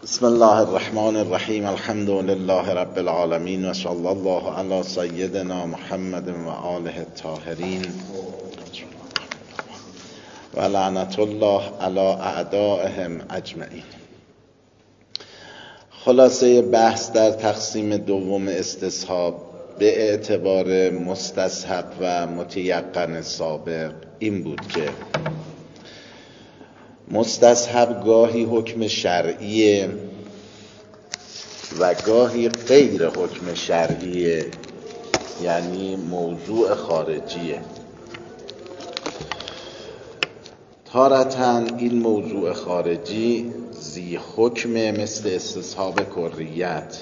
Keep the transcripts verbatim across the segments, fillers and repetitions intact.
بسم الله الرحمن الرحیم. الحمد لله رب العالمین و صلی الله علی سیدنا محمد و آله الطاهرین و لعنت الله علی اعدائهم اجمعین. خلاصه بحث در تقسیم دوم استصحاب به اعتبار مستصحب و متیقن سابق این بود که مستصحب گاهی حکم شرعیه و گاهی غیر حکم شرعیه، یعنی موضوع خارجیه. تارتاً این موضوع خارجی ذی حکم مثل استصحاب کریت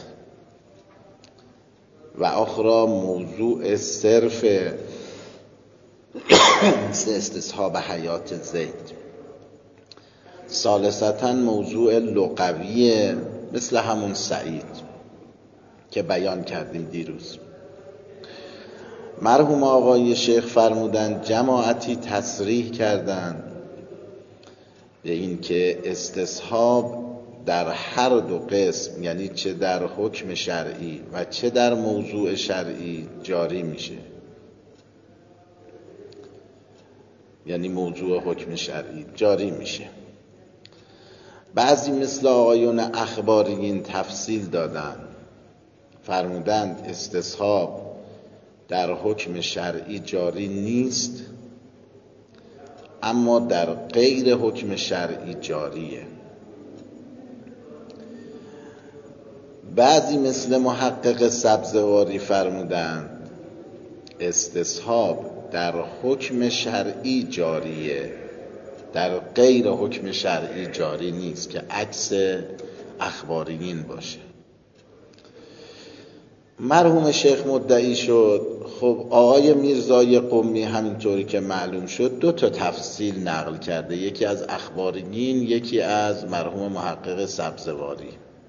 و اخرى موضوع صرف مثل استصحاب حیات زید. ثالثاً موضوع لغویه مثل همون سعید که بیان کردیم دیروز. مرحوم آقای شیخ فرمودند جماعتی تصریح کردند به این که استصحاب در هر دو قسم، یعنی چه در حکم شرعی و چه در موضوع شرعی جاری میشه، یعنی موضوع حکم شرعی جاری میشه. بعضی مثل آقایون اخباریین تفصیل دادن، فرمودند استصحاب در حکم شرعی جاری نیست اما در غیر حکم شرعی جاریه. بعضی مثل محقق سبزواری فرمودند استصحاب در حکم شرعی جاریه، در غیر حکم شرعی جاری نیست، که عکس اخباریین باشه. مرحوم شیخ مدعی شد خب آقای میرزای قمی همینطوری که معلوم شد دو تا تفصیل نقل کرده، یکی از اخباریین یکی از مرحوم محقق سبزواری.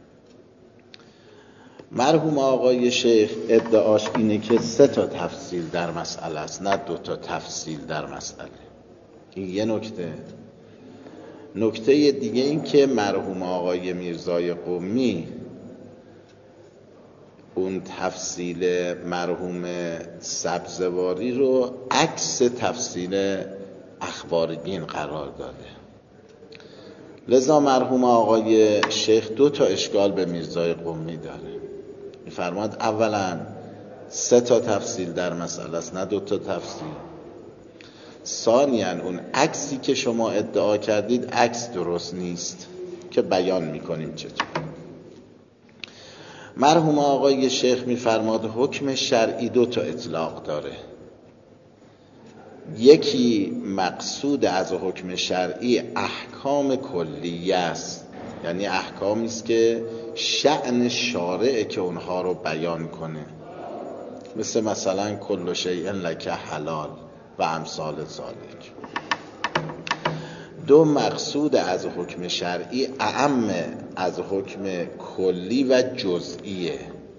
مرحوم آقای شیخ ادعاش اینه که سه تا تفصیل در مسئله است، نه دو تا تفصیل در مسئله. این یه نکته. نکته دیگه این که مرحوم آقای میرزای قمی اون تفصیل مرحوم سبزواری رو عکس تفصیل اخباریین قرار داده. لذا مرحوم آقای شیخ دو تا اشکال به میرزای قمی داره. می‌فرماد اولا سه تا تفصیل در مسئله است، نه دو تا تفصیل. ثانیاً اون عکسی که شما ادعا کردید عکس درست نیست که بیان میکنیم چطور. مرحوم آقای شیخ میفرماد حکم شرعی دو تا اطلاق داره. یکی مقصود از حکم شرعی احکام کلیه است، یعنی احکامی است که شأن شارع که اونها رو بیان کنه، مثل مثلا کل شیء لک حلال و امثال ذالک. دو مقصود از حکم شرعی اعم از حکم کلی و جزئیه.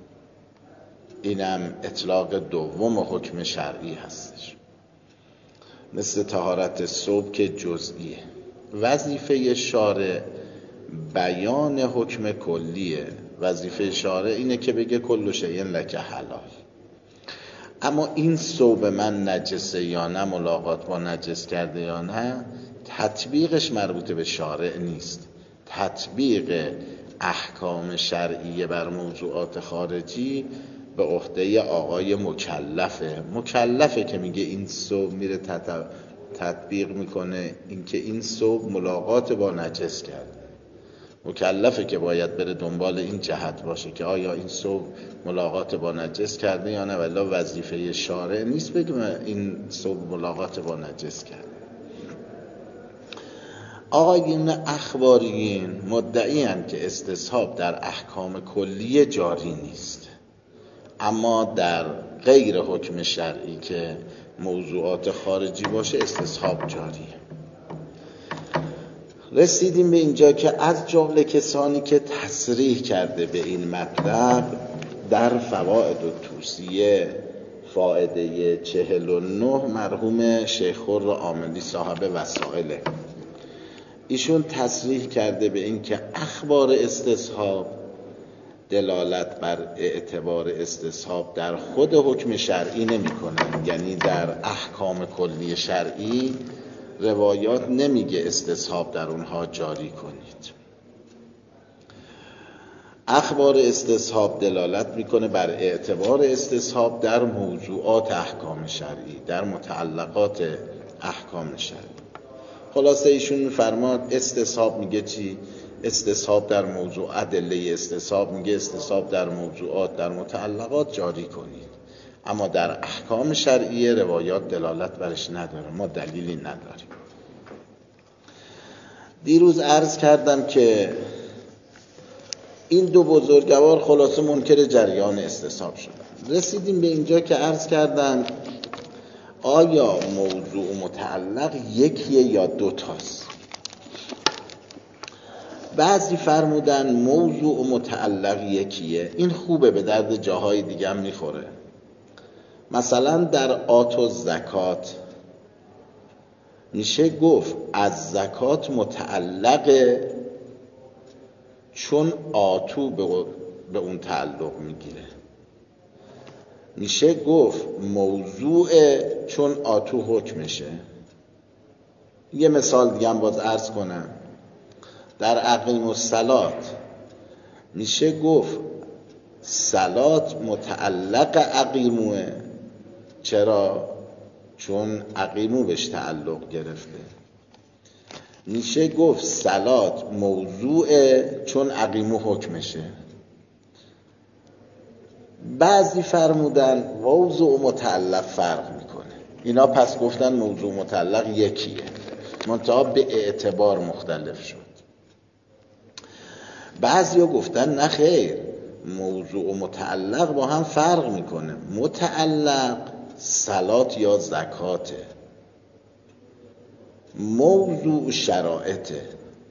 اینم اطلاق دوم حکم شرعی هستش، مثل طهارت ثوب که جزئیه. وظیفه شارع بیان حکم کلیه، وظیفه شارع اینه که بگه کل شیء لک حلال. اما این ثوب من نجسه یا نه، ملاقات با نجس کرده یا نه، تطبیقش مربوط به شارع نیست. تطبیق احکام شرعیه بر موضوعات خارجی به عهده آقای مکلفه. مکلفه که میگه این ثوب میره تطبیق میکنه اینکه این ثوب ملاقات با نجس کرده. مکلفه که باید بره دنبال این جهت باشه که آیا این ثوب ملاقات با نجس کرده یا نه، ولی وظیفه شارع نیست بگم این ثوب ملاقات با نجس کرده. آقایون اخباریین مدعی هستند که استصحاب در احکام کلیه جاری نیست اما در غیر حکم شرعی که موضوعات خارجی باشه استصحاب جاریه. رسیدیم به اینجا که از جمله کسانی که تصریح کرده به این مطلب در فوائد الطوسیه فائده چهل و نه مرحوم شیخ خر عاملی صاحب وسائله. ایشون تصریح کرده به این که اخبار استصحاب دلالت بر اعتبار استصحاب در خود حکم شرعی نمی کنن. یعنی در احکام کلی شرعی روایات نمیگه استصحاب در اونها جاری کنید. اخبار استصحاب دلالت میکنه بر اعتبار استصحاب در موضوعات احکام شرعی، در متعلقات احکام شرعی. خلاصه ایشون میفرماد استصحاب میگه چی؟ استصحاب در موضوع، ادله استصحاب میگه استصحاب در موضوعات، در متعلقات جاری کنید. اما در احکام شرعی روایات دلالت برش نداره، ما دلیلی نداریم. دیروز عرض کردم که این دو بزرگوار خلاصه منکر جریان استصحاب شدن. رسیدیم به اینجا که عرض کردم آیا موضوع متعلق یکیه یا دوتاست؟ بعضی فرمودن موضوع متعلق یکیه. این خوبه، به درد جاهای دیگه هم میخوره. مثلا در آت و زکات میشه گفت از زکات متعلقه چون آتو به اون تعلق میگیره. میشه گفت موضوع چون آتو حکمشه. یه مثال دیگه هم باز عرض کنم. در اقیم الصلات میشه گفت صلات متعلق اقیموه. چرا؟ چون اقیمو بهش تعلق گرفته. میشه گفت صلات موضوعه چون اقیمو حکمشه. بعضی فرمودن موضوع متعلق فرق میکنه. اینا پس گفتن موضوع متعلق یکیه، منتها به اعتبار مختلف شد. بعضی ها گفتن نه خیر، موضوع متعلق با هم فرق میکنه. متعلق صلات یا زکاته، موضوع شرائطه.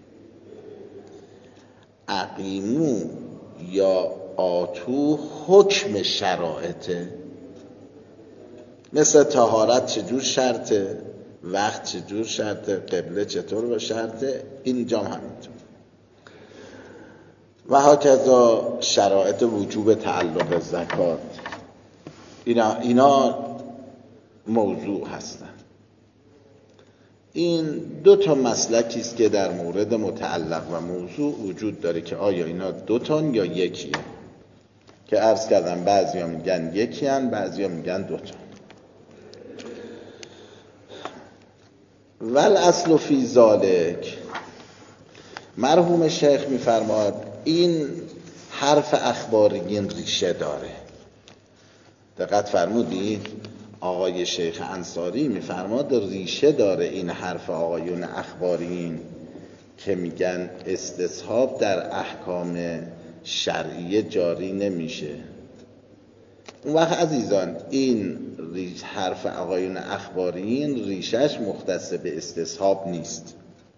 اقیمو یا آتو حکم شرائطه. مثل طهارت چجور شرطه، وقت چجور شرطه، قبله چطور با شرطه، اینجا هم همینطور. و هاکذا شرایط وجوب تعلق زکات، اینا, اینا موضوع هستن. این دو تا مسلکی است که در مورد متعلق و موضوع وجود داره که آیا اینا دو تان یا یکیه، که عرض کردم بعضیا میگن یکی هن، بعضیا میگن دو تا. ول اصل فی ذالک، مرحوم شیخ میفرماد این حرف اخباریین ریشه داره. دقت فرمودید؟ آقای شیخ انصاری میفرماد ریشه داره این حرف آقایون اخباریین که میگن استصحاب در احکام شرعیه جاری نمیشه. اون وقت عزیزان این حرف آقایون اخباریین ریشش مختص به استصحاب نیست.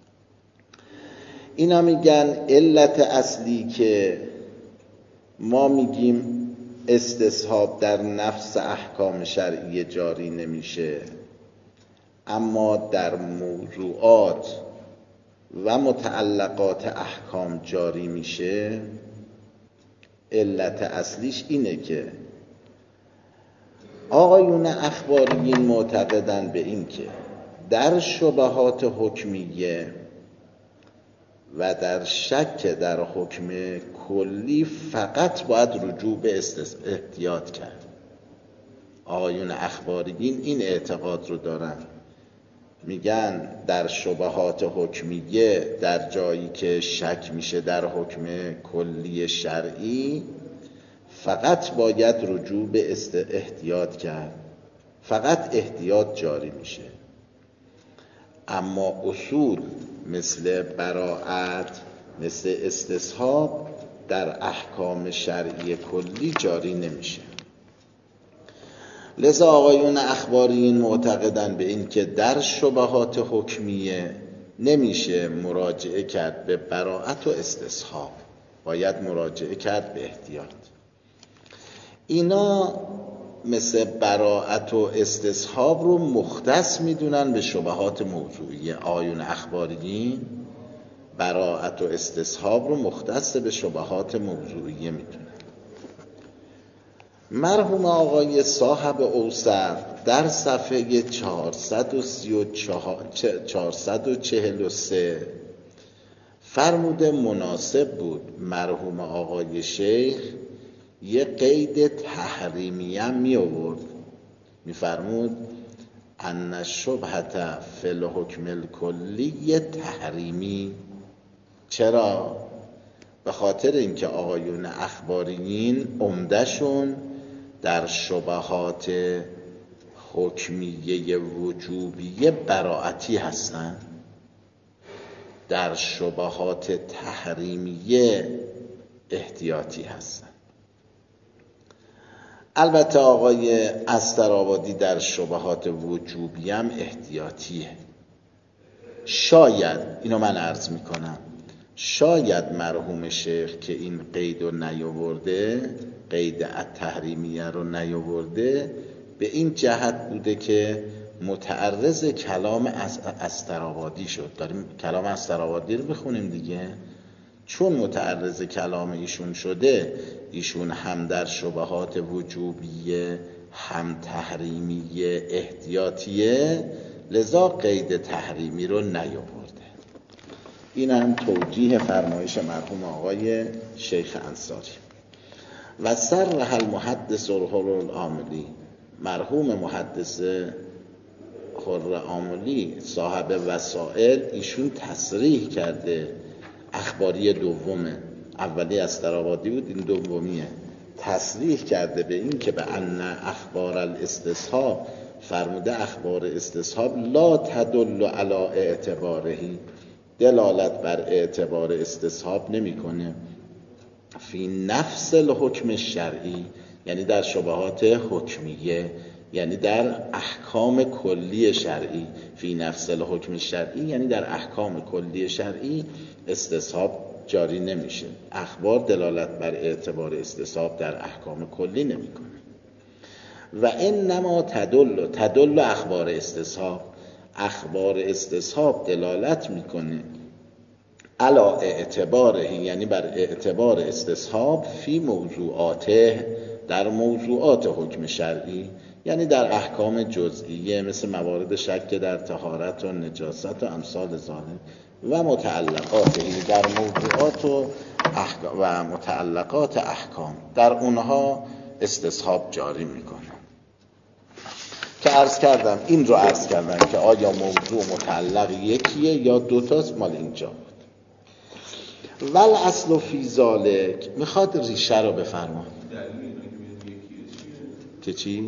اینا میگن علت اصلی که ما میگیم استصحاب در نفس احکام شرعی جاری نمیشه اما در موضوعات و متعلقات احکام جاری میشه، علت اصلیش اینه که آقایون اخباریین معتقدن به این که در شبهات حکمیه و در شک در حکم کلی فقط باید رجوع به احتیاط کرد. آقایون اخباریین این اعتقاد رو دارن، میگن در شبهات حکمیه در جایی که شک میشه در حکم کلی شرعی فقط باید رجوع به احتیاط کرد، فقط احتیاط جاری میشه. اما اصول مثل براءت، مثل استصحاب در احکام شرعی کلی جاری نمیشه. لذا آقایون اخباریین معتقدن به این که در شبهات حکمیه نمیشه مراجعه کرد به براءت و استصحاب، باید مراجعه کرد به احتیاط. اینا مثل براءت و استصحاب رو مختص میدونن به شبهات موضوعی. آقایون اخباریین براءت و استصحاب رو مختص به شبهات موضوعیه میدونه. مرحوم آقای صاحب اوسط در صفحه چهارصد و چهل و سه فرموده مناسب بود مرحوم آقای شیخ یه قید تحریمی هم می آورد، می فرمود ان الشبهة فی الحکم الکلی تحریمی. چرا؟ به خاطر اینکه آقایون اخباریین عمدهشون در شبهات حکمیه وجوبیه براعتی هستن، در شبهات تحریمیه احتیاطی هستن. البته آقای استرآبادی در شبهات وجوبی هم احتیاطیه. شاید، اینو من عرض میکنم، شاید مرحوم شیخ که این قید رو نیاورده، قید التحریمیه رو نیاورده، به این جهت بوده که متعرض کلام استرآبادی شد. داریم کلام استرآبادی رو بخونیم دیگه. چون متعرض کلام ایشون شده، ایشون هم در شبهات وجوبیه هم تحریمیه احتیاطیه، لذا قید تحریمی رو نیاورده. این هم توجیه فرمایش مرحوم آقای شیخ انصاری. و صرح المحدث الحر العاملی، مرحوم محدث حر عاملی صاحب وسائل، ایشون تصریح کرده، اخباری دومه، اولی استرآبادی بود، این دومیه، تصریح کرده به این که به ان اخبار الاستصحاب، فرموده اخبار استصحاب لا تدل علی اعتبارهی، دلالت بر اعتبار استصحاب نمیکنه، فی نفس الحکم شرعی، یعنی در شبهات حکمیه، یعنی در احکام کلی شرعی. فی نفس الحکم شرعی یعنی در احکام کلی شرعی استصحاب جاری نمیشه. اخبار دلالت بر اعتبار استصحاب در احکام کلی نمیکنه. و انما تدل تدل اخبار استصحاب، اخبار استصحاب دلالت میکنه علی اعتباره، یعنی بر اعتبار استصحاب، فی موضوعاته، در موضوعات حکم شرعی، یعنی در احکام جزئیه مثل موارد شک در طهارت و نجاست و امثال ظالم و متعلقاته، در موضوعات و, احکام و متعلقات احکام، در اونها استصحاب جاری میکنه. که عرض کردم، این رو عرض کردم که آیا موضوع متعلق یکیه یا دوتاست، مال اینجا بود. ول اصل فی ذالک، میخواد ریشه رو بفرما که چی؟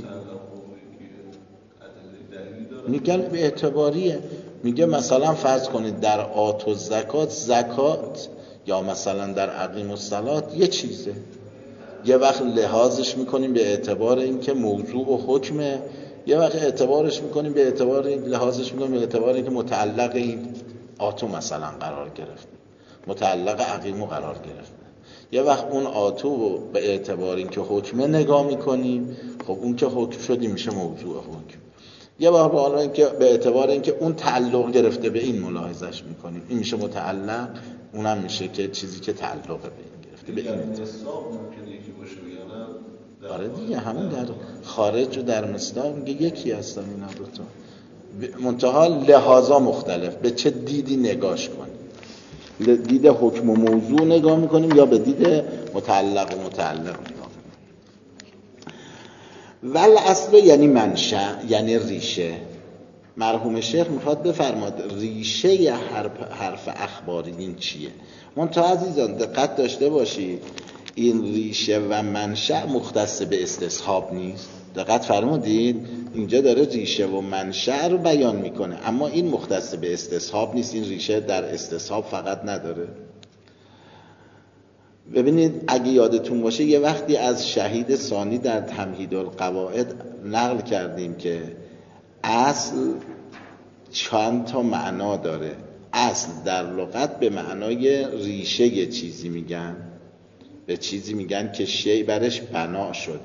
میگن به اعتباریه. میگه مثلا فرض کنید در آت و زکات، زکات یا مثلا در عقیم و صلات یه چیزه، یه وقت لحاظش میکنیم به اعتبار اینکه موضوع و حکمه، یه وقت اعتبارش میکنیم به اعتبار این لحاظش میکنیم به اعتبار اینکه متعلق این آتو مثلا قرار گرفت، متعلق عقیمو قرار گرفت. یه وقت اون آتو به اعتبار اینکه حکمه نگاه میکنیم، خب اون که حکم شدی میشه موضوع حکم. یه وقت به حالا اینکه به اعتبار اینکه اون تعلق گرفته به این ملاحظش میکنیم، این میشه متعلق، اونم میشه که چیزی که تعلق به این گرفته به این. آره دیگه، همون در خارج و در مصداق میگه یکی هستن اینا دو تا، منتها لحاظا مختلف، به چه دیدی نگاش کنیم، دید حکم و موضوع نگاه میکنیم یا به دید متعلق و متعلق نگاه میکنیم. ول اصل یعنی منشأ، یعنی ریشه. مرحوم شیخ میخواد بفرماد ریشه حرف, حرف اخباری این چیه. منتها عزیزان دقت داشته باشید، این ریشه و منشأ مختص به استصحاب نیست. دقت فرمودید، اینجا داره ریشه و منشأ رو بیان میکنه، اما این مختص به استصحاب نیست. این ریشه در استصحاب فقط نداره. ببینید اگه یادتون باشه یه وقتی از شهید ثانی در تمهید القواعد نقل کردیم که اصل چند تا معنا داره. اصل در لغت به معنای ریشه یه چیزی میگن، به چیزی میگن که شی برش بنا شده.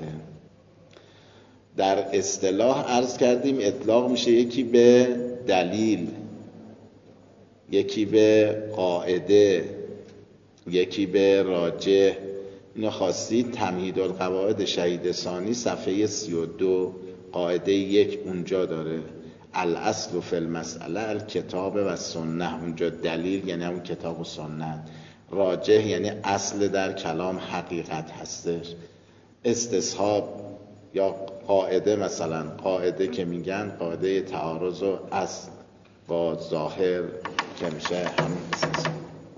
در اصطلاح عرض کردیم اطلاق میشه یکی به دلیل، یکی به قاعده، یکی به راجح. اینو خواستید تمهید القواعد شهید ثانی صفحه سی و دو قاعده یک اونجا داره. الاصل فی المسئله الکتاب و سنت، اونجا دلیل یعنی همون کتاب و سنت. راجح یعنی اصل در کلام حقیقت هستش. استصحاب یا قاعده، مثلا قاعده که میگن قاعده تعارض و اصل با ظاهر که میشه همین استصحاب.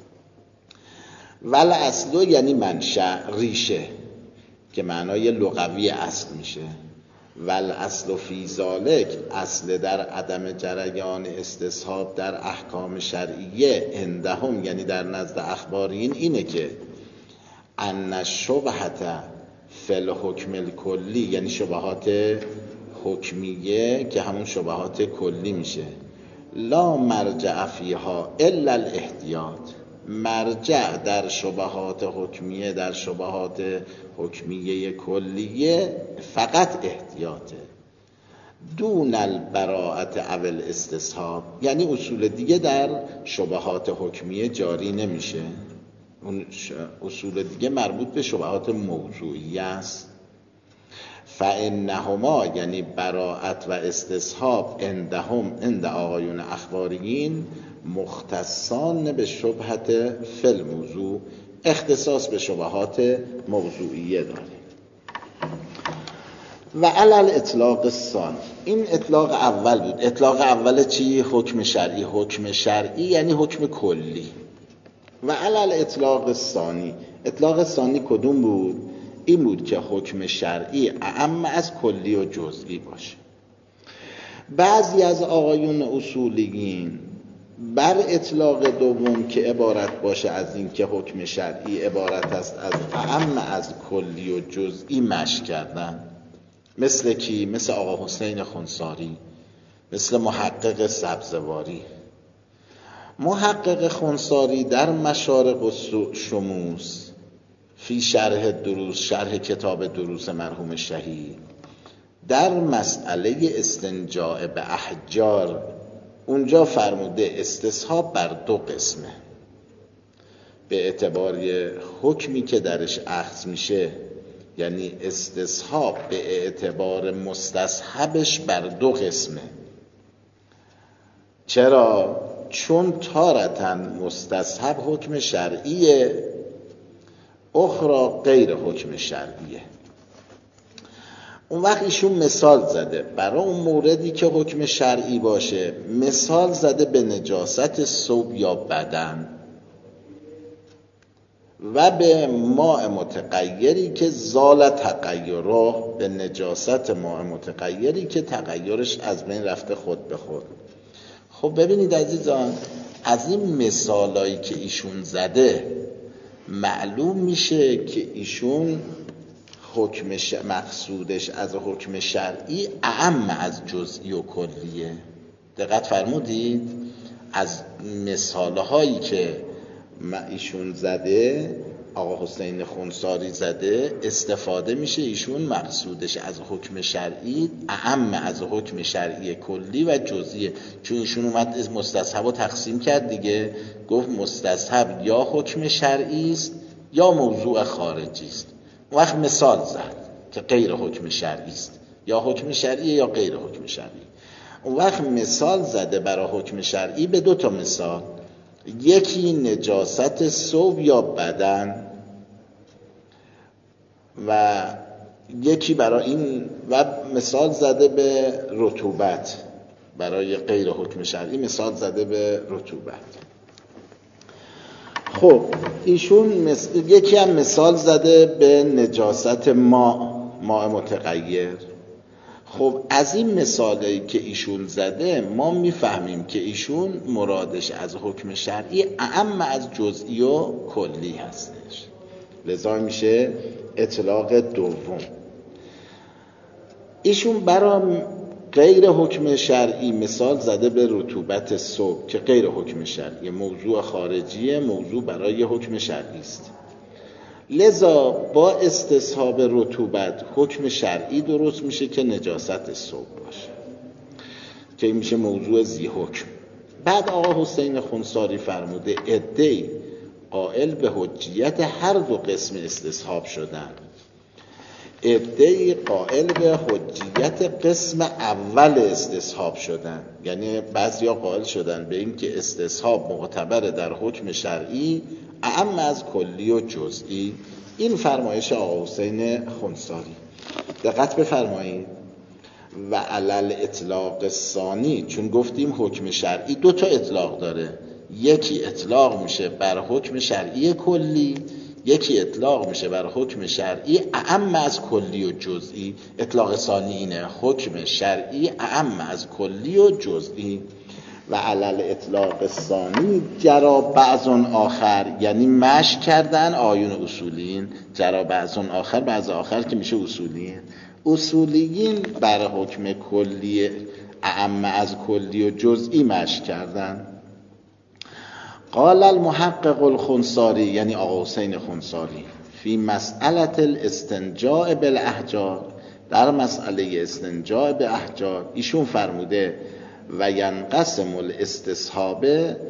ول اصل یعنی منشأ، ریشه که معنای لغوی اصل میشه. ول اصل فی ذالک، اصل در عدم جریان استصحاب در احکام شرعیه عندهم یعنی در نزد اخبارین اینه که ان الشبهة فی الحکم الکلی، یعنی شبهات حکمیه که همون شبهات کلی میشه. لا مرجع فیها الا الاحتیاط، مرجع در شبهات حکمیه، در شبهات حکمیه کلیه فقط احتیاطه. دون البراءت او الاستصحاب، یعنی اصول دیگه در شبهات حکمیه جاری نمیشه. اون اصول دیگه مربوط به شبهات موضوعی است. فانهما یعنی براءت و استصحاب عندهم عند آقایون اخباریین مختصان به شبهت فی الموضوع، اختصاص به شبهات موضوعیه داره. و علی الاطلاق الثانی، این اطلاق اول بود. اطلاق اول چی؟ حکم شرعی. حکم شرعی یعنی حکم کلی. و علی الاطلاق الثانی، اطلاق ثانی کدوم بود؟ این بود که حکم شرعی اعم از کلی و جزئی باشه. بعضی از آقایون اصولیین بر اطلاق دوم که عبارت باشه از این که حکم شرعی عبارت است از اعم از کلی و جزئی مشی کردن. مثل کی؟ مثل آقا حسین خنثاری، مثل محقق سبزواری. محقق خنثاری در مشارق الشموس فی شرح دروس، شرح کتاب دروس مرحوم شهید، در مسئله استنجاء به احجار اونجا فرموده استصحاب بر دو قسمه به اعتبار حکمی که درش اخذ میشه، یعنی استصحاب به اعتبار مستصحبش بر دو قسمه. چرا؟ چون تارتن مستصحب حکم شرعیه، اخرى غیر حکم شرعیه. اون وقت ایشون مثال زده برای اون موردی که حکم شرعی باشه، مثال زده به نجاست ثوب یا بدن و به ماء متغیری که زال تغیره، به نجاست ماء متغیری که تغیرش از بین رفته خود به خود. خب ببینید عزیزان، از این مثالایی که ایشون زده معلوم میشه که ایشون حکم ش... مقصودش از حکم شرعی اعم از جزئی و کلیه. دقت فرمودید؟ از مثالهایی که ایشون زده، آقا حسین خنثاری زده، استفاده میشه ایشون مقصودش از حکم شرعی اعم از حکم شرعی کلی و جزئیه. چون ایشون اومد مستصحب رو تقسیم کرد دیگه، گفت مستصحب یا حکم شرعی است یا موضوع خارجی است. اون وقت مثال زد که غیر حکم شرعی است، یا حکم شرعی یا غیر حکم شرعی. اون وقت مثال زده برای حکم شرعی به دو تا مثال، یکی نجاست ثوب یا بدن و یکی برای این، و مثال زده به رطوبت. برای غیر حکم شرعی مثال زده به رطوبت. خب ایشون مث... یکی هم مثال زده به نجاست ماء، ماء متغیر. خب از این مثالی که ایشون زده ما میفهمیم که ایشون مرادش از حکم شرعی اعم از جزئی و کلی هستش، لذا میشه اطلاق دوم. ایشون برای غیر حکم شرعی مثال زده به رطوبت ثوب که غیر حکم شرعی، موضوع خارجی، موضوع برای حکم شرعی است. لذا با استصحاب رطوبت حکم شرعی درست میشه که نجاست ثوب باشه، که این میشه موضوع ذی حکم. بعد آقا حسین خونساری فرموده عده‌ای قائل به حجیت هر دو قسم استصحاب شدن، عده‌ای قائل به حجیت قسم اول استصحاب شدن. یعنی بعضیا قائل شدن به این که استصحاب معتبر در حکم شرعی اعم از کلی و جزئی. این فرمایش آقا حسین خونساری. دقت بفرمایید. و علل اطلاق ثانی، چون گفتیم حکم شرعی دو تا اطلاق داره، یکی اطلاق میشه بر حکم شرعی کلی، یکی اطلاق میشه بر حکم شرعی اعم از کلی و جزئی. اطلاق ثانی اینه، حکم شرعی اعم از کلی و جزئی. و علل اطلاق ثانی جرا بعضون آخر، یعنی مشک کردن آیون اصولیین. جرا بعضون آخر، بعض آخر که میشه اصولیین. اصولیین بر حکم کلی اعم از کلی و جزئی مشک کردن. قال المحقق الخنساری، یعنی آقا حسین خونساری، فی مسئله الاستنجاء بالاحجار، در مسئله استنجاء به احجار ایشون فرموده و ینقسم الاستصحاب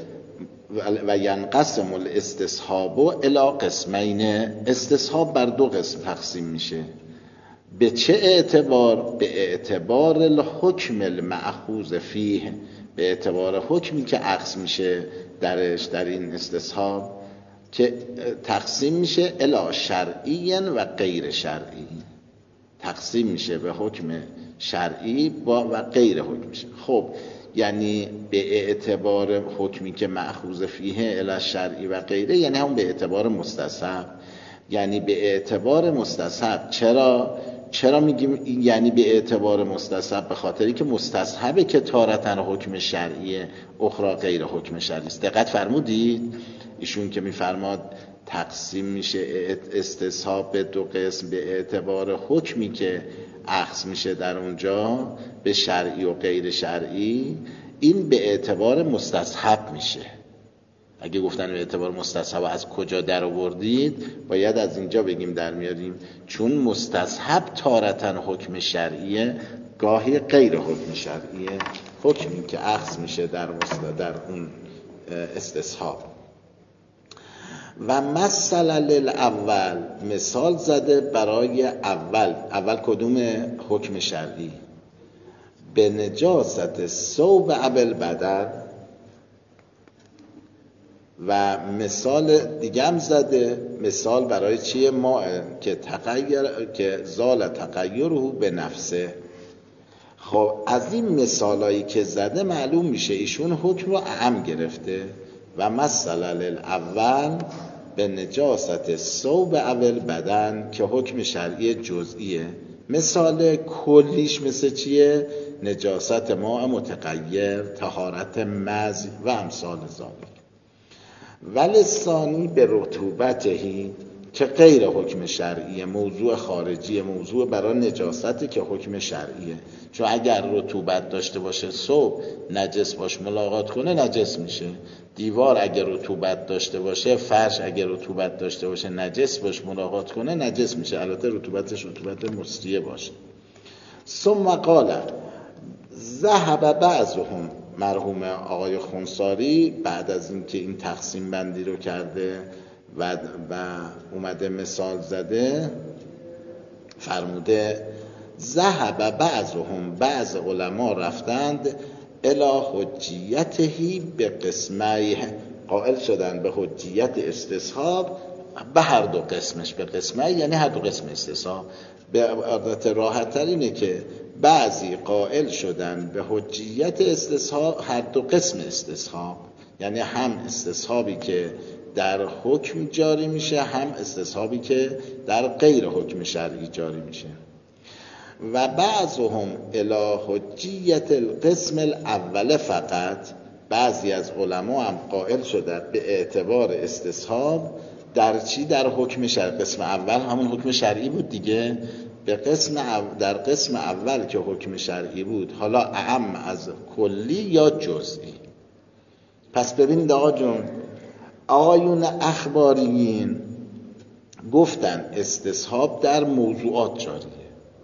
و ینقسم الاستصحاب الی قسمین. استصحاب بر دو قسم تقسیم میشه. به چه اعتبار؟ به اعتبار الحکم المأخوذ فیه، به اعتبار حکمی که اخذ میشه درش، در این استصحاب، که تقسیم میشه الی شرعی و غیر شرعی. تقسیم میشه به حکم شرعی با و غیر حکم میشه. خب یعنی به اعتبار حکمی که مأخوذ فیه الی شرعی و غیره، یعنی هم به اعتبار مستصحب. یعنی به اعتبار مستصحب. چرا؟ چرا میگیم یعنی به اعتبار مستصحب؟ به خاطری که مستصحبه که تارتن حکم شرعیه، اخرى غیر حکم شرعی است. دقت فرمودید؟ ایشون که میفرماد تقسیم میشه استصحاب به دو قسم به اعتبار حکمی که اخذ میشه در اونجا به شرعی و غیر شرعی، این به اعتبار مستصحب میشه. اگه گفتن به اعتبار مستصحب از کجا در آوردید، باید از اینجا بگیم در میاریم، چون مستصحب تارتن حکم شرعیه، گاهی غیر حکم شرعیه، حکمی که اخذ میشه در در اون استصحاب. و مثلا للاول، مثال زده برای اول. اول کدوم؟ حکم شرعی. به نجاست ثوب ابل بدن. و مثال دیگه هم زده، مثال برای چیه؟ ما که تغییر که زال تغییره به نفسه. خب از این مثالایی که زده معلوم میشه ایشون حکم رو اعم گرفته. و مثلا الاول به نجاست ثوب اول بدن که حکم شرعی جزئیه. مثال کلیش مثل چیه؟ نجاست ماء متغیر، طهارت مزی و امثال ذالک. ولی ثانی به رطوبتهی که غیر حکم شرعیه، موضوع خارجی، موضوع برای نجاستی که حکم شرعیه. چون اگر رطوبت داشته باشه ثوب نجس باش ملاقات کنه نجس میشه. دیوار اگر رطوبت داشته باشه، فرش اگر رطوبت داشته باشه نجس باش ملاقات کنه نجس میشه. البته رطوبتش رطوبت مستیه باشه. ثم قال ذهب بعضهم، مرحوم آقای خونساری بعد از اینکه این تقسیم بندی رو کرده و, و اومده مثال زده فرموده ذهب بعضهم، بعض علما رفتند الی حجیتهی به قسمه، قائل شدن به حجیت استصحاب به هر دو قسمش. به قسمه یعنی هر دو قسم استصحاب. به عادت راحت تر اینه که بعضی قائل شدن به حجیت استصحاب هر دو قسم استصحاب، یعنی هم استصحابی که در حکم جاری میشه، هم استصحابی که در غیر حکم شرعی جاری میشه. و بعضهم الی حجیت القسم الاول فقط، بعضی از علما هم قائل شدن به اعتبار استصحاب در چی؟ در حکم شرعی. قسم اول همون حکم شرعی بود دیگه. به قسم در قسم اول که حکم شرعی بود، حالا اعم از کلی یا جزئی. پس ببینید آقا جون، آقایون اخباریین گفتن استصحاب در موضوعات جاریه،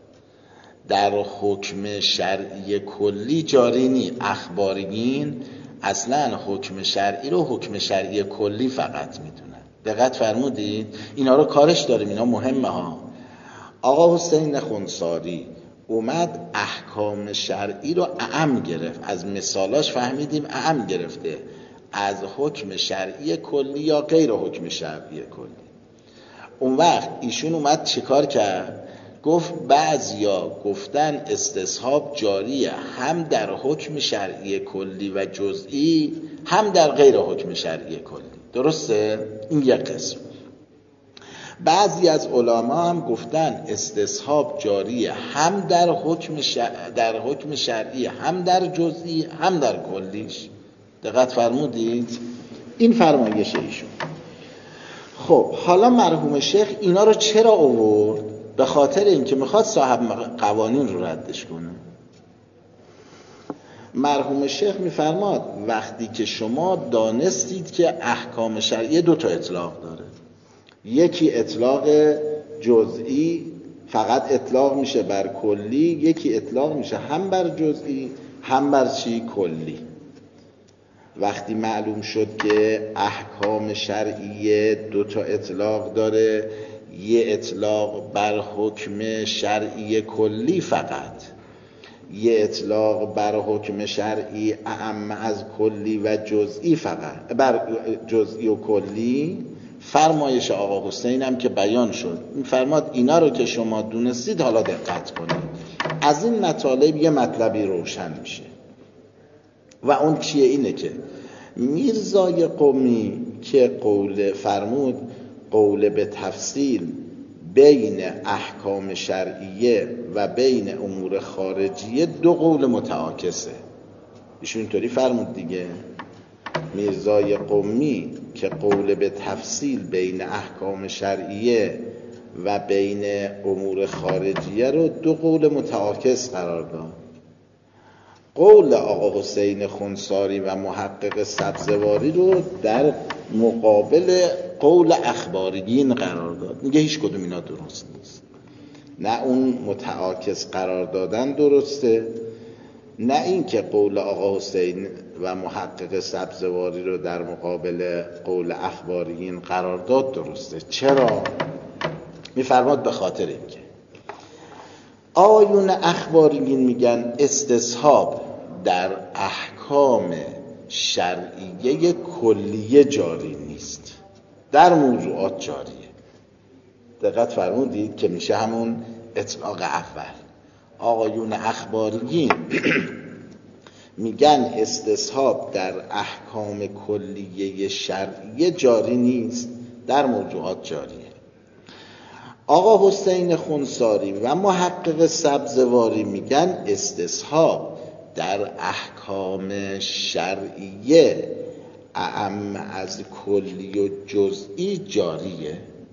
در حکم شرعی کلی جاری نی. اخباریین اصلا حکم شرعی رو حکم شرعی کلی فقط میدونن. دقت فرمودید؟ اینا رو کارش داریم، اینا مهمه ها. آقا حسین خنثاری اومد احکام شرعی رو اعم گرفت، از مثالاش فهمیدیم اعم گرفته از حکم شرعی کلی یا غیر حکم شرعی کلی. اون وقت ایشون اومد چیکار کرد؟ گفت بعضیا گفتن استصحاب جاریه هم در حکم شرعی کلی و جزئی هم در غیر حکم شرعی کلی. درسته؟ این یک قسم. بعضی از علما هم گفتن استصحاب جاریه هم در حکم شرع... در حکم شرعی هم در جزئی هم در کلیش. دقت فرمودید؟ این فرمایش ایشون. خب حالا مرحوم شیخ اینا رو چرا آورد؟ به خاطر اینکه میخواد صاحب قوانین رو ردش کنه. مرحوم شیخ میفرماد وقتی که شما دانستید که احکام شرعی دو تا اطلاق داره، یکی اطلاق جزئی فقط اطلاق میشه بر کلی، یکی اطلاق میشه هم بر جزئی هم بر چی؟ کلی. وقتی معلوم شد که احکام شرعی دو تا اطلاق داره، یه اطلاق بر حکم شرعی کلی فقط، یه اطلاق بر حکم شرعی اعم از کلی و جزئی فقط، بر جزئی و کلی. فرمایش آقا حسین هم که بیان شد، این فرماد اینا رو که شما دونستید حالا دقت کنید. از این مطالب یه مطلبی روشن میشه و اون چیه؟ اینه که میرزای قمی که قول فرمود قول به تفصیل بین احکام شرعیه و بین امور خارجیه دو قول متعاکسه. ایشون اینطوری فرمود دیگه. میرزای قمی که قول به تفصیل بین احکام شرعیه و بین امور خارجیه رو دو قول متعاکس قرار داد. قول آقا حسین خنثاری و محقق سبزواری رو در مقابل قول اخباریین قرار داد. میگه هیچ کدوم اینا درست نیست. نه اون متعاکس قرار دادن درسته، نه این که قول آقا حسین و محقق سبزواری رو در مقابل قول اخباریین قرار داد درسته. چرا؟ میفرماد به خاطر اینکه آیون اخباریین میگن استصحاب در احکام شرعیه کلیه جاری نیست، در موضوعات جاریه. دقت فرمودید که میشه همون اطلاق اول. آقایون اخباریین میگن استصحاب در احکام کلیه شرعیه جاری نیست، در موضوعات جاریه. آقا حسین خنثاری و محقق سبزواری میگن استصحاب در احکام شرعیه اعم از کلی و جزئی جاریه.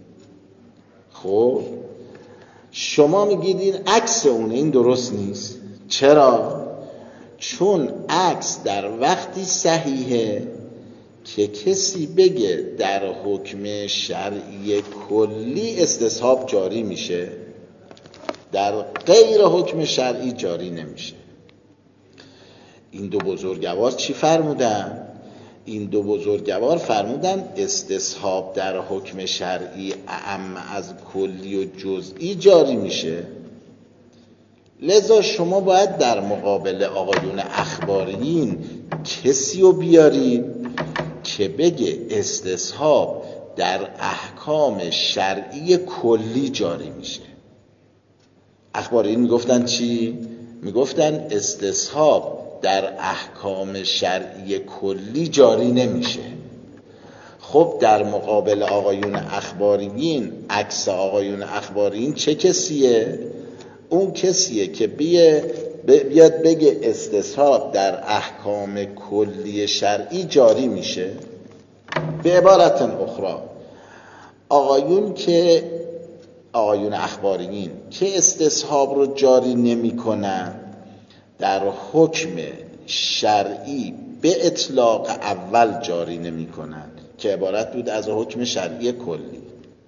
خب شما میگید این عکس اونه، این درست نیست. چرا؟ چون عکس در وقتی صحیحه که کسی بگه در حکم شرعی کلی استصحاب جاری میشه، در غیر حکم شرعی جاری نمیشه. این دو بزرگوار چی فرمودن؟ این دو بزرگوار فرمودن استصحاب در حکم شرعی اعم از کلی و جزئی جاری میشه. لذا شما باید در مقابل آقایون اخباریین کسی رو بیارید که بگه استصحاب در احکام شرعی کلی جاری میشه. اخباریین میگفتن چی؟ میگفتن استصحاب در احکام شرعی کلی جاری نمیشه. خب در مقابل آقایون اخباریین، عکس آقایون اخباریین چه کسیه؟ اون کسیه که بیاد بگه استصحاب در احکام کلی شرعی جاری میشه. به عبارت اخرى آقایون که آقایون اخباریین که استصحاب رو جاری نمی کنن، در حکم شرعی به اطلاق اول جاری نمی کنن که عبارت بود از حکم شرعی کلی.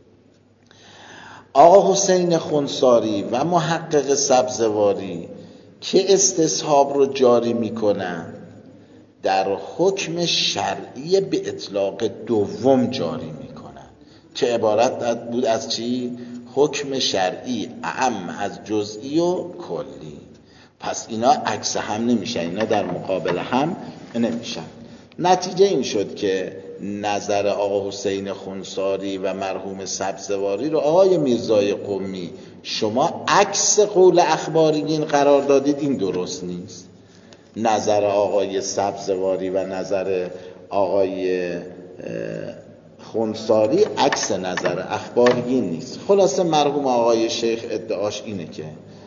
آقا حسین خنثاری و محقق سبزواری که استصحاب رو جاری می کنن، در حکم شرعی به اطلاق دوم جاری میکنن که عبارت بود از چی؟ حکم شرعی اعم از جزئی و کلی. پس اینا عکس هم نمیشن، اینا در مقابل هم نمیشن. نتیجه این شد که نظر آقا حسین خونساری و مرحوم سبزواری رو آقای میرزای قمی شما عکس قول اخباریین قرار دادید، این درست نیست. نظر آقای سبزواری و نظر آقای خونساری عکس نظر اخباریین نیست. خلاصه مرحوم آقای شیخ ادعاش اینه که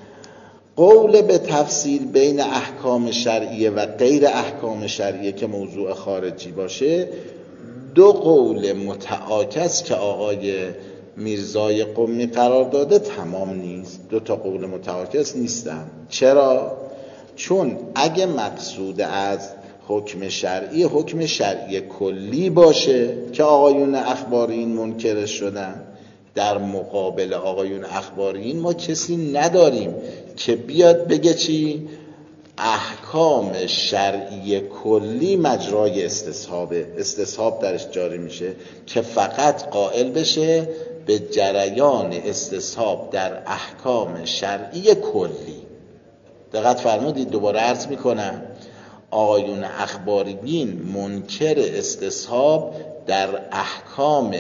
قول به تفصیل بین احکام شرعیه و غیر احکام شرعیه که موضوع خارجی باشه دو قول متعاکس که آقای میرزای قمی قرار داده تمام نیست. دو تا قول متعاکس نیستن. چرا؟ چون اگه مقصود از حکم شرعی حکم شرعی کلی باشه که آقایون اخباریین منکرش شدن، در مقابل آقایون اخباریین ما کسی نداریم که بیاد بگه چی؟ احکام شرعی کلی مجرای استصحابه، استصحاب درش جاری میشه، که فقط قائل بشه به جریان استصحاب در احکام شرعی کلی. دقت فرمودید، دوباره عرض میکنم آقایون اخباریین منکر استصحاب در احکام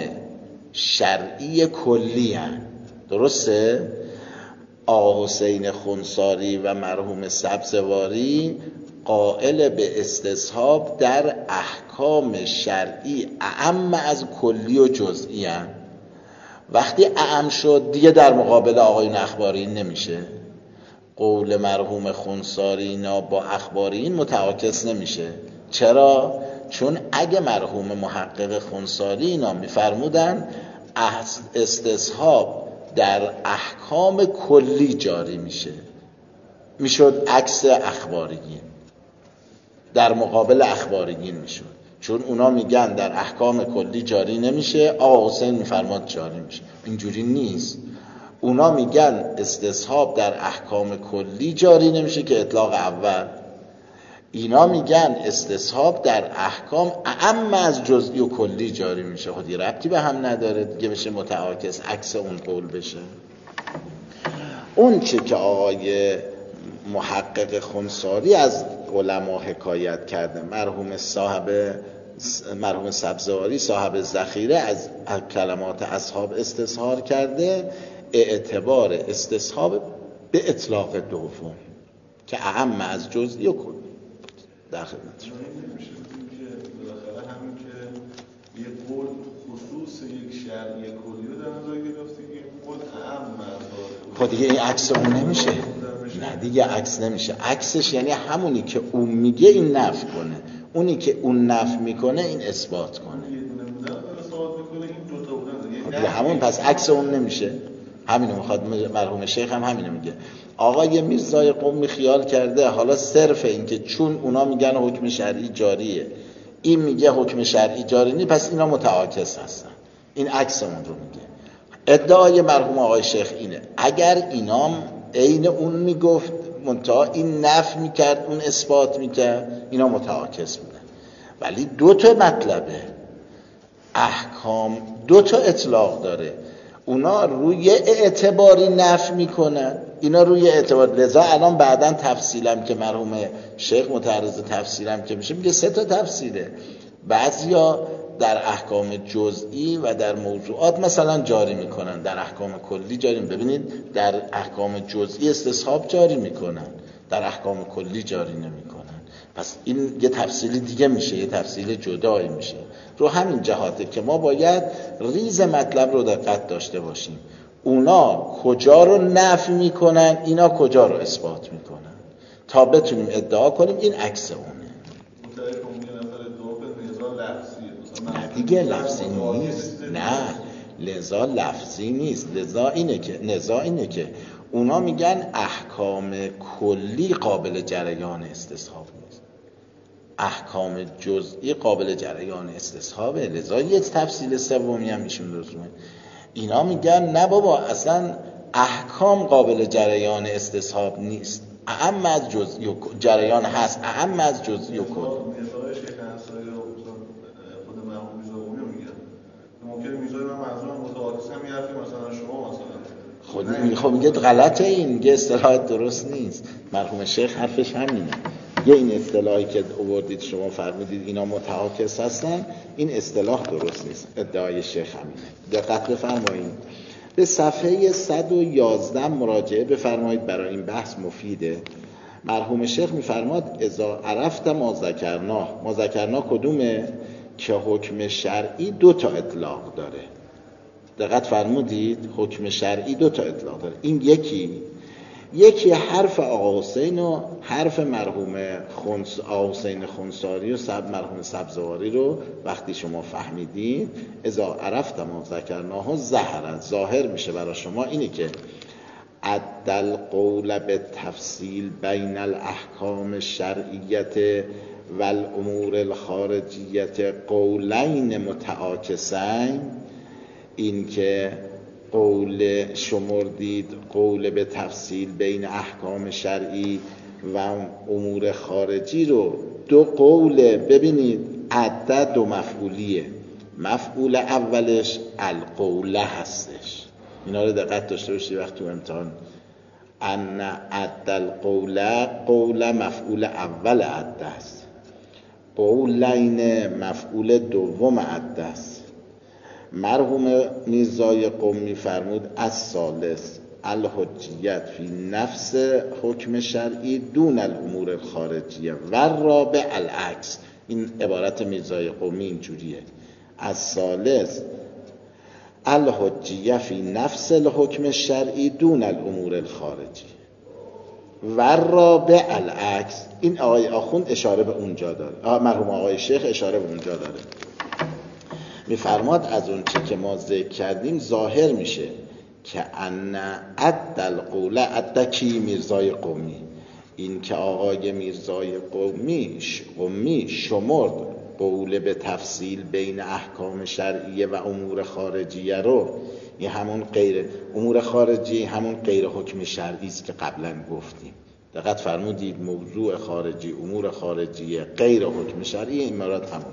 شرعی کلی هستند. درسته؟ آقا حسین خونساری و مرحوم سبزواری قائل به استصحاب در احکام شرعی اعم از کلی و جزئی هستند. وقتی اعم شد دیگه در مقابل آقایون اخباریین نمیشه. قول مرحوم خونساری اینا با اخباریین متعاکس نمیشه. چرا؟ چون اگه مرحوم محقق خونساری اینا میفرمودن استصحاب در احکام کلی جاری میشه، میشد عکس اخباریین، در مقابل اخباریین میشد. چون اونا میگن در احکام کلی جاری نمیشه، آقا حسین میفرماد جاری میشه. اینجوری نیست. اونا میگن استصحاب در احکام کلی جاری نمیشه که اطلاق اول، اینا میگن استصحاب در احکام اعم از جزئی و کلی جاری میشه. خودی ربطی به هم نداره دیگه، بشه متعاکس عکس اون قول بشه. اون چه که آقای محقق خونساری از علما حکایت کرده، مرحوم صاحب مرحوم سبزواری صاحب ذخیره از کلمات اصحاب استصحاب کرده، اعتبار استصحاب به اطلاق دوم که اعم از جزئی و کلی. در خدمتشون نمیشه که بالاخره همین که یه قول خصوص یک شرعی کلی رو در نظر گرفته که قول اعم از خب دیگه این عکس اون نمیشه. نه دیگه عکس نمیشه. عکسش یعنی همونی که اون میگه این نفی کنه، اونی که اون نفی میکنه این اثبات کنه. یه دونه بودن اثبات میکنه، این دو تا بودن دیگه همون، پس عکس اون نمیشه. همینو میخواد مرحوم شیخ هم همینو میگه. آقای میرزای قمی خیال کرده حالا صرف این که چون اونا میگن حکم شرعی جاریه، این میگه حکم شرعی جاری نیست، پس اینا متعاکس هستن. این عکس اون رو میگه. ادعای مرحوم آقای شیخ اینه اگر اینام عین اون میگفت منتها این نفی میکرد اون اثبات میکرد، اینا متعاکس بودن. ولی دو تا مطلبه، احکام دو تا اطلاق داره. اونا روی اعتباری نفی میکنن، اینا روی اعتبار. لذا الان بعدن تفصیلم که مرحوم شیخ متعرض تفصیلم که میشه میگه سه تا تفصیله. بعضیا در احکام جزئی و در موضوعات مثلا جاری میکنن، در احکام کلی جاری. ببینید در احکام جزئی استصحاب جاری میکنن، در احکام کلی جاری نمیکنن. پس این یه تفصیل دیگه میشه، یه تفصیل جدایی میشه. رو همین جهاته که ما باید ریز مطلب رو دقت داشته باشیم. اونا کجا رو نفی میکنن، اینا کجا رو اثبات میکنن، تا بتونیم ادعا کنیم این عکس اونه. نه دیگه لفظی نیست. نه لذا لفظی نیست. لذا اینه که نزا اینه که اونا میگن احکام کلی قابل جریان استصحاب نیست، احکام جزئی قابل جریان استصحابه. لذا یه تفصیل سومی هم ایشون درسته. اینا میگن نه بابا اصلا احکام قابل جریان استصحاب نیست، اعم از جزئی و جریان هست، اعم از جزئی و کلی. خود خب میگه غلطه، این میگه اصطلاح درست نیست. مرحوم شیخ حرفش همینه، یه این اصطلاحی که آوردید شما فرمودید اینا متعاکس هستن، این اصطلاح درست نیست. ادعای شیخ همینه. دقت بفرمایید به صفحه صد و یازده مراجعه بفرمایید، برای این بحث مفیده. مرحوم شیخ میفرماد اذا عرفت ما ذکرنا، ما ذکرنا کدومه؟ که حکم شرعی دو تا اطلاق داره. دقت فرمودید حکم شرعی دو تا اطلاق داره. این یکی یکی حرف آقا حسین و حرف مرحوم خنس آقا حسین خنساری و سب مرحوم سبزواری رو وقتی شما فهمیدید اذا عرفت ما ذکرناه ظاهر، ظاهر میشه برای شما اینی که عدل قول به تفصیل بین الاحکام شرعیت و الامور الخارجیت قولین متعاکسین. این که قول شمردید قول به تفصیل بین احکام شرعی و امور خارجی رو دو قول، ببینید عدد و مفعولیه، مفعول اولش القوله هستش. اینا رو دقت داشته باشید وقت تو امتحان. ان عدل قوله، قوله مفعول اول عدد است، قولین مفعول دوم عدد است. مرحوم میرزای قمی فرمود الثالث الحجیت فی نفس حکم شرعی دون الامور الخارجیه و الرابع العکس. این عبارت میرزای قمی اینجوریه، الثالث الحجیه فی نفس الحکم شرعی دون الامور الخارجی و الرابع العکس. این آقای آخوند اشاره به اونجا داره، مرحوم آقای شیخ اشاره به اونجا داره. میفرماد از اون چی که ما ذکر کردیم ظاهر میشه که ان عدل قوله، عدل کی؟ میرزای قمی. این که آقای میرزای قمی قمی شمرد قول به تفصیل بین احکام شرعیه و امور خارجیه رو، این همون غیر امور خارجی همون غیر حکم شرعی است که قبلا گفتیم. دقت فرمودید موضوع خارجی امور خارجیه غیر حکم شرعی، این مراد همونه.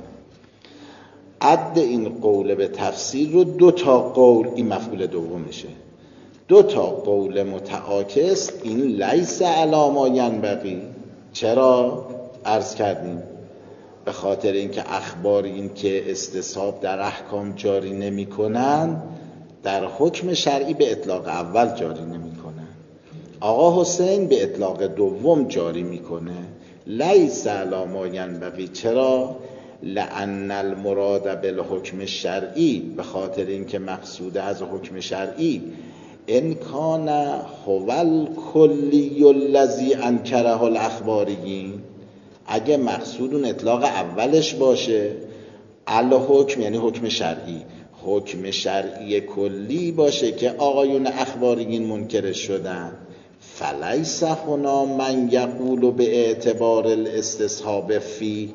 عد این قول به تفصیل رو دو تا قول، این مفعول دومشه، دو تا قول متعاکس، این لیس علی ما ینبغی. چرا؟ عرض کردیم به خاطر اینکه اخبار این که استصحاب در احکام جاری نمی کنن در حکم شرعی به اطلاق اول جاری نمی کنن، آقا حسین به اطلاق دوم جاری میکنه. لیس علی ما ینبغی. چرا؟ لأن المراد بالحکم شرعی، به خاطر اینکه مقصود از حکم شرعی ان کان هو الکلی الذی انکره الاخباریین، اگه مقصود اون اطلاق اولش باشه الحکم یعنی حکم شرعی، حکم شرعی کلی باشه که آقایون اخباریین منکر شدن، فلیس هنا من یقول به اعتبار الاستصحاب فی.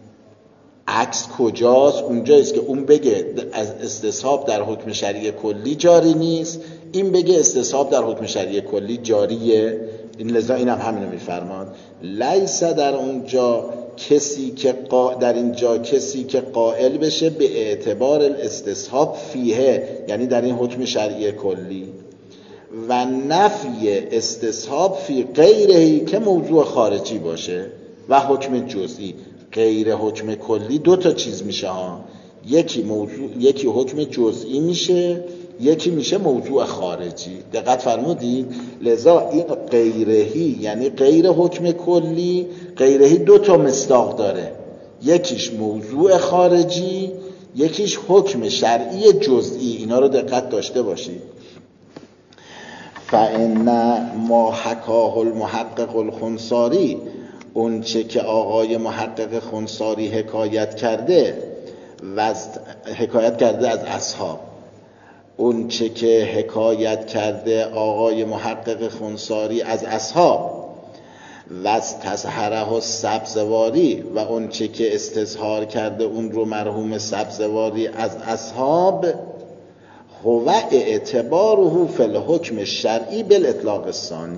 عکس کجاست؟ اونجاییست که اون بگه از استصحاب در حکم شرعی کلی جاری نیست، این بگه استصحاب در حکم شرعی کلی جاریه. این لذا این هم همینو میفرماد لیس در اونجا کسی که قا... در اینجا کسی که قائل بشه به اعتبار الاستصحاب فیه، یعنی در این حکم شرعی کلی، و نفی استصحاب فی غیرهی که موضوع خارجی باشه و حکم جزئی. غیر حکم کلی دو تا چیز میشه ها، یکی موضوع، یکی حکم جزئی میشه، یکی میشه موضوع خارجی. دقت فرمودید؟ لذا این غیرهی یعنی غیر حکم کلی، غیرهی دو تا مصداق داره، یکیش موضوع خارجی، یکیش حکم شرعی جزئی. اینا رو دقت داشته باشید. فإن ما حکاه المحقق الخنساری، اون چه که آقای محقق خنساری حکایت کرده و حکایت کرده از اصحاب، اون چه که حکایت کرده آقای محقق خنساری از اصحاب و از تظهره سبزواری، و اون چه که استظهار کرده اون رو مرحوم سبزواری از اصحاب، هو اعتباره فی الحکم الشرعی بالاطلاق الثانی.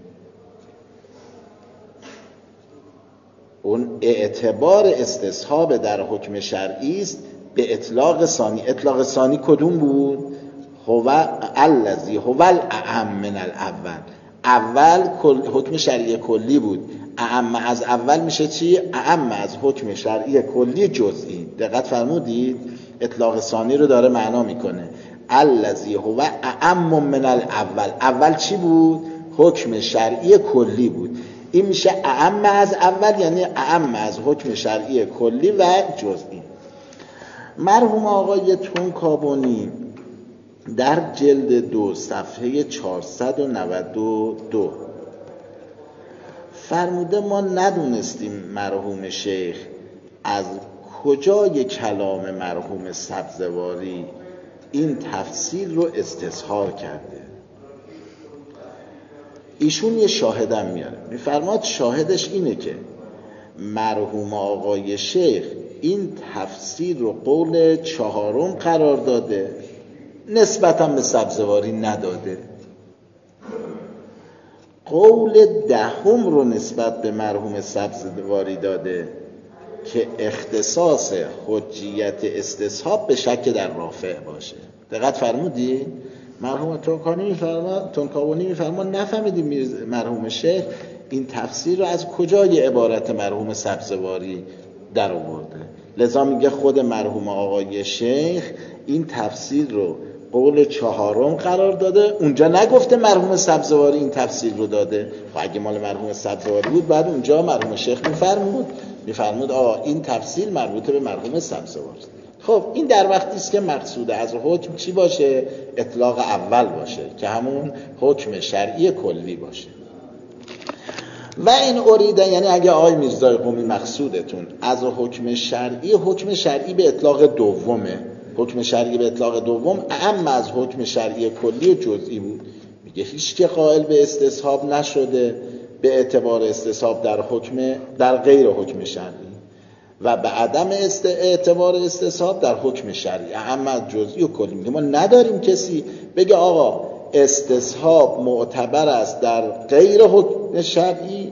اون اعتبار استصحاب در حکم شرعی است به اطلاق ثانی. اطلاق ثانی کدوم بود؟ هو الذی هو الاعم من الاول. اول حکم شرعی کلی بود، اعم از اول میشه چی؟ اعم از حکم شرعی کلی جزئی. دقت فرمودید؟ اطلاق ثانی رو داره معنا میکنه. الذی هو اعم من الاول. اول چی بود؟ حکم شرعی کلی بود. این میشه اعم از اول، یعنی اعم از حکم شرعی کلی و جزئی. مرحوم آقای طنکابونی در جلد دو صفحه چهارصد و نود و دو فرموده ما ندونستیم مرحوم شیخ از کجای کلام مرحوم سبزواری این تفسیر رو استصحاب کرده. ایشون یه شاهدم میاره، میفرماد شاهدش اینه که مرحوم آقای شیخ این تفسیر رو قول چهارم قرار داده، نسبتا به سبزواری نداده. قول دهم رو نسبت به مرحوم سبزواری داده که اختصاص حجیت استصحاب به شک در رافع باشه. دقت فرمودی؟ مرحوم طنکابونی میفرماد طنکابونی میفرماد نفهمیدیم مرحوم شیخ این تفسیر رو از کجای عبارت مرحوم سبزواری در آورده. لذا میگه خود مرحوم آقای شیخ این تفسیر رو قول چهارم قرار داده، اونجا نگفته مرحوم سبزواری این تفسیر رو داده. خب اگه مال مرحوم سبزواری بود بعد اونجا مرحوم شیخ میفرمود میفرمود آه این تفسیر مربوط به مرحوم سبزواری. خب این در وقتی است که مقصود از حکم چی باشه؟ اطلاق اول باشه که همون حکم شرعی کلی باشه. و این اوریده، یعنی اگه آقای میرزای قمی مقصودتون از حکم شرعی، حکم شرعی به اطلاق دومه، حکم شرعی به اطلاق دوم اعم از حکم شرعی کلی جزئی بود. میگه هیچ که قائل به استصحاب نشده به اعتبار استصحاب در حکم در غیر حکم شرعی و به عدم است اعتبار استصحاب در حکم شرعی اعم از جزئی و کلی. میگه ما نداریم کسی بگه آقا استصحاب معتبر است در غیر حکم شرعی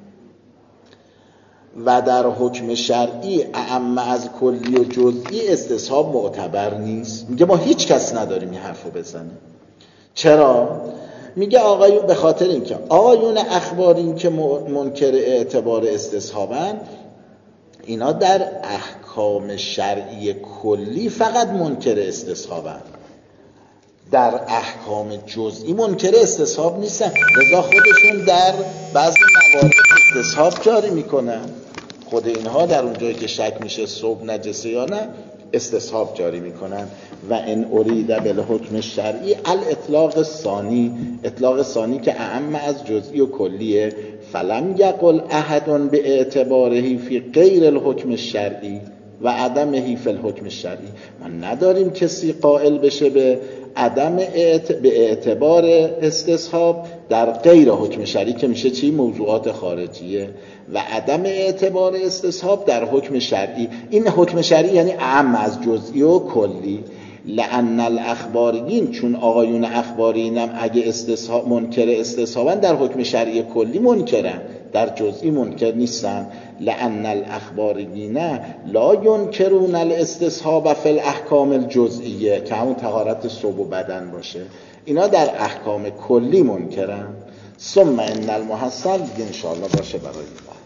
و در حکم شرعی اعم از کلی و جزئی استصحاب معتبر نیست. میگه ما هیچ کس نداریم این حرفو بزنه. چرا؟ میگه آقایون به خاطر اینکه آقایون اخبارین که منکر اعتبار استصحابن، اینا در احکام شرعی کلی فقط منکر استصحابن، در احکام جزئی منکر استصحاب نیستن. لذا خودشون در بعضی موارد استصحاب جاری میکنن. خود اینها در اونجایی که شک میشه صوب نجسه یا نه استصحاب جاری میکنن. و ان ارید بالحکم شرعی الاطلاق ثانی، اطلاق ثانی که اعم از جزئی و کلیه. فلم یقل احد به اعتباره فی غیر الحکم شرعی و عدمه فی الحکم شرعی. ما نداریم کسی قائل بشه به عدم اعت... به اعتبار استصحاب در غیر حکم شرعی که میشه چی؟ موضوعات خارجیه، و عدم اعتبار استصحاب در حکم شرعی. این حکم شرعی یعنی اعم از جزئی و کلی. لأن الاخبارین، چون آقایون اخبارین هم اگه استصحاب منکر استصحابن در حکم شرعی کلی منکرن، در جزئی منکر نیستن. لأن الاخبارین لا ینکرون الاستصحاب فی الاحکام الجزئیه که همون طهارت ثوب و بدن باشه، اینا در احکام کلی منکرن. ثم ان المحصل ان شاء الله باشه برای